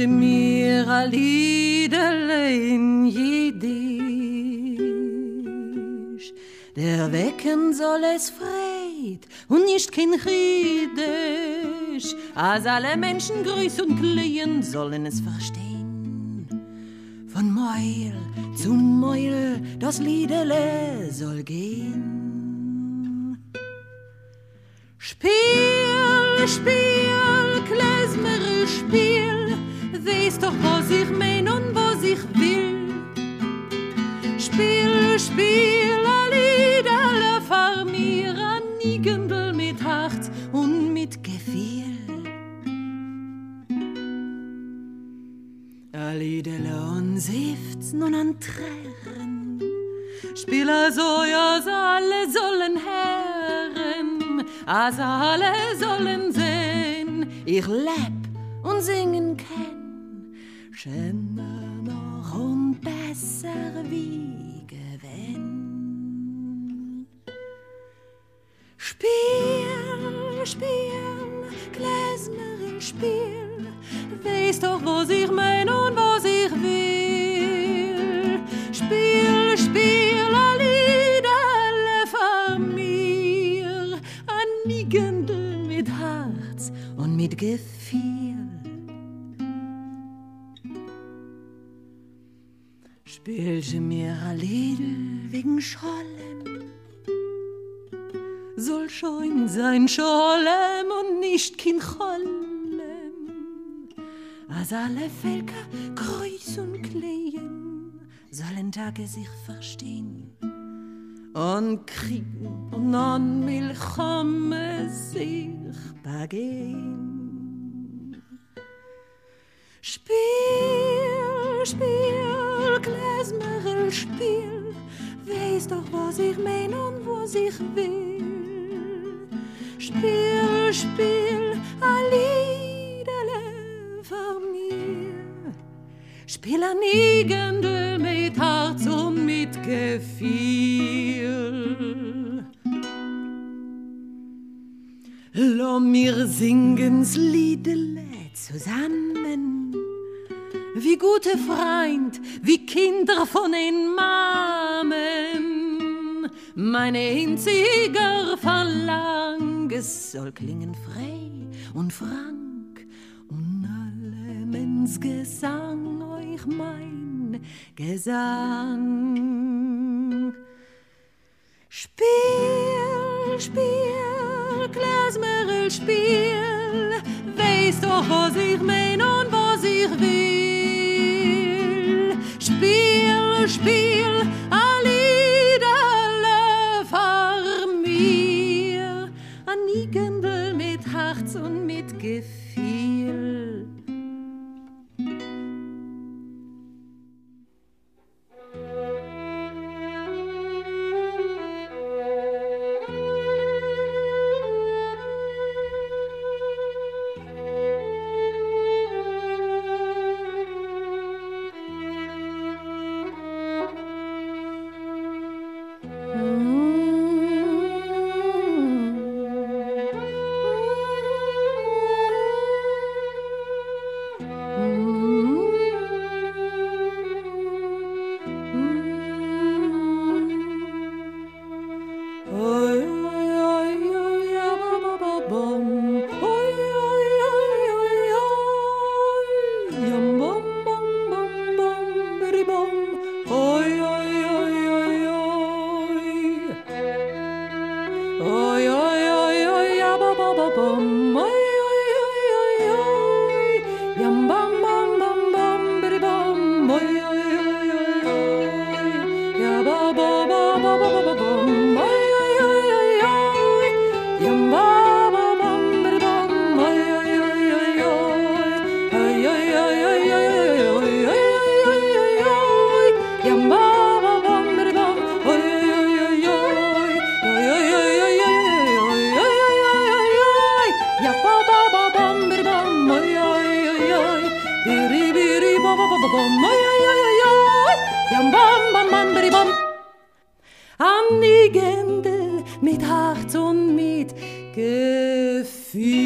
Spielche mir a Liederle in Jiddisch. Der Wecken soll es Freit und nicht kein Chiddisch. Als alle Menschen grüß und klien sollen es verstehen. Von Meul zu Meul das Liederle soll gehen. Spiel, Spiel, Klezmer, Spiel, weißt doch, was ich mein und was ich will. Spiel, Spiel, a Liederle vor mir, a Nigendl mit Herz und mit Gefühl. A Liederle und Seufzen und an Tränen, Spiel also, ja, alle sollen hören, als alle sollen sehen, ich leb und singen kann, schöner noch und besser wie gewinn. Spiel, Spiel, Klezmer, Spiel, weißt doch, was ich mein und was ich will. Spiel, Spiel, a Liederle von mir, a Nigendl mit Herz und mit Gefühl. Spielche mir a Liedl wegen Scholem, soll schon sein Scholem und nicht kein Cholem. Als alle Völker kreuz und klehen, sollen Tage sich verstehen und kriegen und an Milchame sich begehen. Spiel, Spiel, Klezmer, Spiel, weißt doch, was ich mein und was ich will. Spiel, Spiel, a Liederle vor mir, Spiel a Nigendl mit Herz und mit Gefühl. Lo mir singen's Liederle zusammen, wie gute Freund, wie Kinder von den Mamen. Meine einziger Verlang, es soll klingen frei und frank und alle Mensch Gesang euch mein Gesang. Spiel, Spiel, Klezmer, Spiel, weißt doch, was ich mein und was ich will. Spiel, Spiel, a Liederle vor mir, a Nigendl mit Herz und mit Gefühl. An die Gendel mit Herz und mit Gefühl.